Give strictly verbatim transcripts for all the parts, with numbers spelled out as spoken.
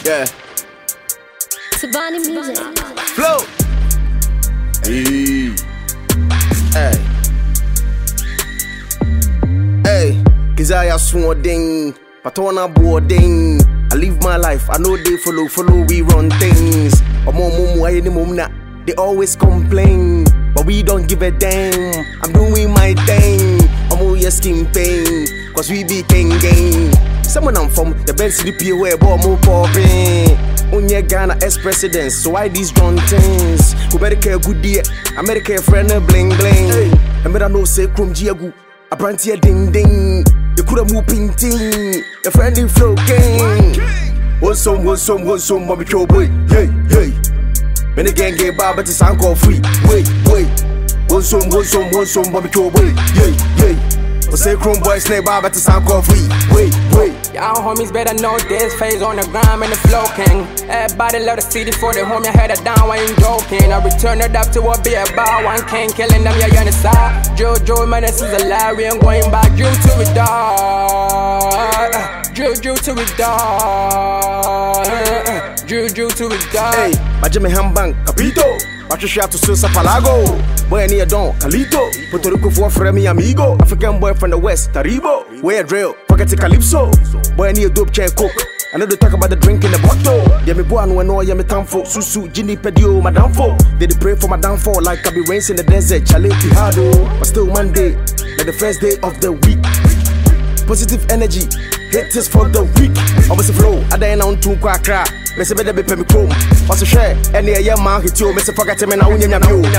Yeah. Savannah music. Flow. Hey. Hey. Hey. Kizaya swording. Patona boarding. I live my life. I know they follow, follow, we run things. They always complain, but we don't give a damn. I'm doing my thing. I'm all your skin pain, cause we be king gang. Someone I'm from the best C D P where boy more popping. Onye Ghana ex-presidents, so why these drunk things? Who better care good dear, America friend bling bling. And better know say krum jiagu, a brandy ding ding. You coulda move painting, your friend in flow king. One some, one some, one some, mommy show boy, hey, hey. When the gang get bad, but it's uncle free. Wait, wait. One some, one some, one some, mommy show boy, yeah, yeah. I say chrome boys snake bad, but it's uncle free. Wait, wait. Y'all homies better know this phase on the grind and the flow king. Everybody love the city for the homie, I had it down, I ain't joking. I return it up to what be about. One king killing them, yeah, you on the side. Jojo, man, this is a lie, we ain't going back. Due to it, dog. Juju to it, dog. Juju to it, dog. Hey, my Jimmy Hambang, Capito. Watch your shot to Susa Palago. Boy, near Don, Calito. Puerto Rico for Fremi Amigo. African boy from the West, Taribo. Where drill, forget the Calypso. Boy, near dope chain cook. I know they talk about the drink in the bottle. Yeah, me boy, no, no, yeah, me tamfo. Susu, Ginny, Pedio, my downfall. They dey pray for my downfall like I be rains in the desert. Chale, Pihado. But still Monday, like the first day of the week. Positive energy, haters for the week. Obviously flow, I dine on two quack crack. Me say better be pay me chrome. What's a share? Any a young man hit you. Me say forget me now. Unya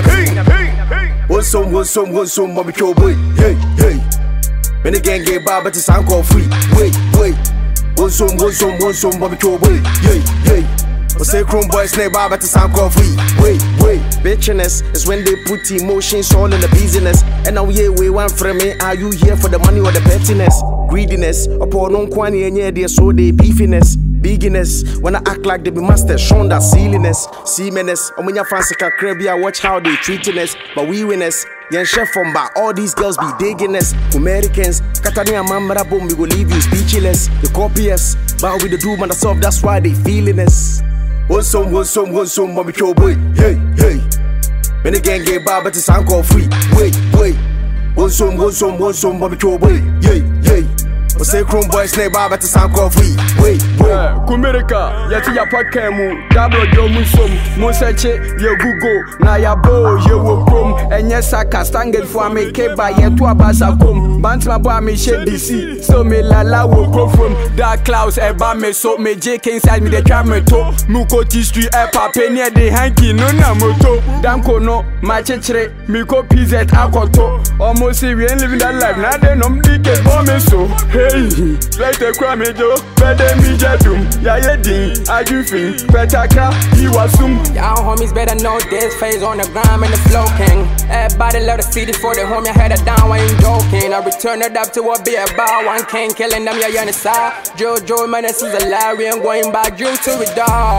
nyam yo. One some, one some, one some, mommy show boy. Hey, hey. When the gang get bad, but it's uncle free. Wait, wait. One some, one some, one some, mommy show boy. Hey, hey. I say chrome boy snake bad, but it's uncle free. Wait, wait. Bitchiness is when they put emotions all in the business. And now yeah, we want from me. Are you here for the money or the pettiness? Greediness. Upon on quani and yeah, they so they beefiness. Bigness, when I act like they be masters, shown that silliness, seameness. And when you fancy crabby, I watch how they treating us. But we winners, yen chef from back, all these girls be digging us. Americans, Catania Mamara boom, we go leave you speechless. They copy us, but we the do man soft, that's why they feeling us. One some, one some, one some, mommy show boy, hey, hey. When the gang get bad, but it's uncle free. Wait, wait. One some, one some, one some, mommy show boy, hey, hey. I say chrome boy snake bad, but it's uncle free. Wait, wait. Kumirika, yeti ya pakemu, dablo jo musum, museche ye Google, na ya bo ye wo prom, enye saka stanget for me keba ye to abasa kom, bantima bo me she D C, so me lala wo go from dark clouds eba me so me J K inside me the try me to, muko T street e pape near the hanky no na moto, danko no, ma chechre, mi ko P Z akoto, almost see we ain't living that life, now they no mdike bo me so, hey, let the crime jo, better me jadum. Yeah, yeah, ding, I do think, Petaka, you assume. Y'all homies better know this phase on the grind and the flow king. Everybody love the city for the homie, I had it down, I ain't joking. I return it up to what be about. One king killing them, yeah, you on the side. Jojo, man, this is a lie, we ain't going back. Due to it,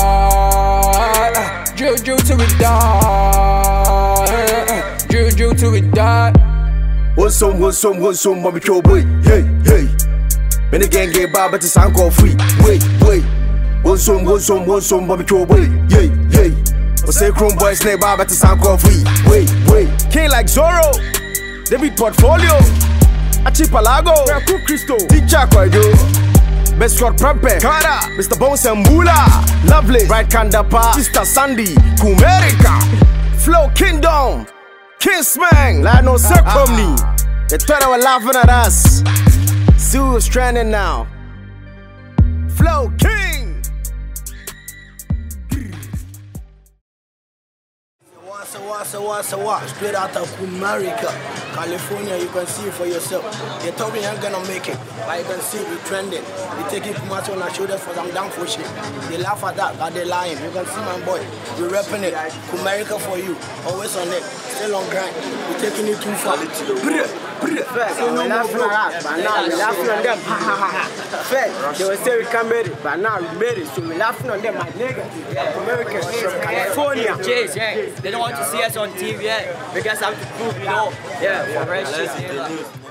dog. Juju to it, dog. Juju to it, dog. One some, one some, one some, mommy show boy, hey, hey. When the gang get bad, but it's uncle free. Wait, wait. One some, one some, one some, mommy show boy. Yeah, yeah. I say chrome boy snake bad, but it's uncle free. Wait, wait. King like Zorro, David Portfolio, Achipalago, Raku Cristo, Teacher Kwayo, Best Short Prepe, Kara, Mister Bones and Mula, Lovely, Right Kandapa, Sister Sandy, Kumerika, Flow Kingdom, Kissman, like no circumni. They thought they were laughing at us. See who's trending now. Flow King. What's a what's a what's a what? Straight out of America, California. You can see it for yourself. They told me I'm gonna make it, but you can see we trending. We taking Pumas on our shoulders for some down for shit. They laugh at that, but they lying. You can see my boy. We repping it. America for you. Always on it. Still on grind. We taking it too far. So we laughing at us, but now we laughing on them. Ha ha ha. Fed, they will say we can't make it, but now we made it. So we laughing on them, my nigga. Americans from California. Jeez, yeah. They don't want to see us on T V yet. Because I have to prove, you know. Yeah, for real shit.